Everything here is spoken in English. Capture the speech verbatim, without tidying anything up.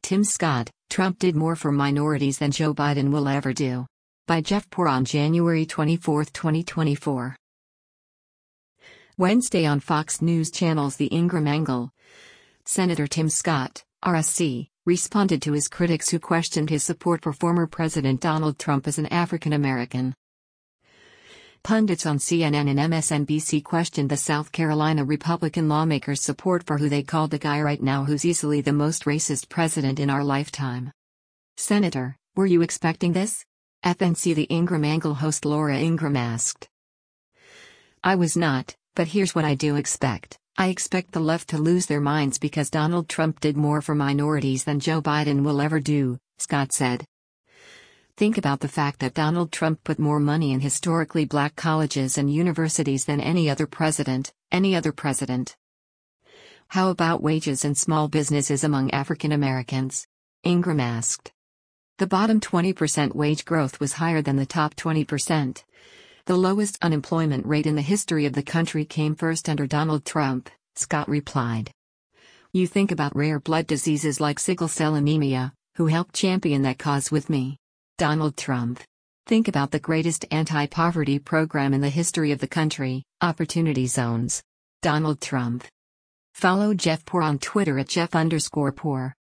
Tim Scott, Trump did more for minorities than Joe Biden will ever do. By Jeff Poor on January twenty-fourth, twenty twenty-four. Wednesday on Fox News Channel's The Ingraham Angle. Senator Tim Scott, R S C, responded to his critics who questioned his support for former President Donald Trump as an African American. Pundits on C N N and M S N B C questioned the South Carolina Republican lawmakers' support for who they called the guy right now who's easily the most racist president in our lifetime. Senator, were you expecting this? F N C The Ingraham Angle host Laura Ingraham asked. I was not, but here's what I do expect. I expect the left to lose their minds because Donald Trump did more for minorities than Joe Biden will ever do, Scott said. Think about the fact that Donald Trump put more money in historically black colleges and universities than any other president, any other president. How about wages and small businesses among African Americans? Ingraham asked. The bottom twenty percent wage growth was higher than the top twenty percent. The lowest unemployment rate in the history of the country came first under Donald Trump, Scott replied. You think about rare blood diseases like sickle cell anemia, who helped champion that cause with me? Donald Trump. Think about the greatest anti-poverty program in the history of the country, Opportunity Zones. Donald Trump. Follow Jeff Poor on Twitter at Jeff underscore Poor.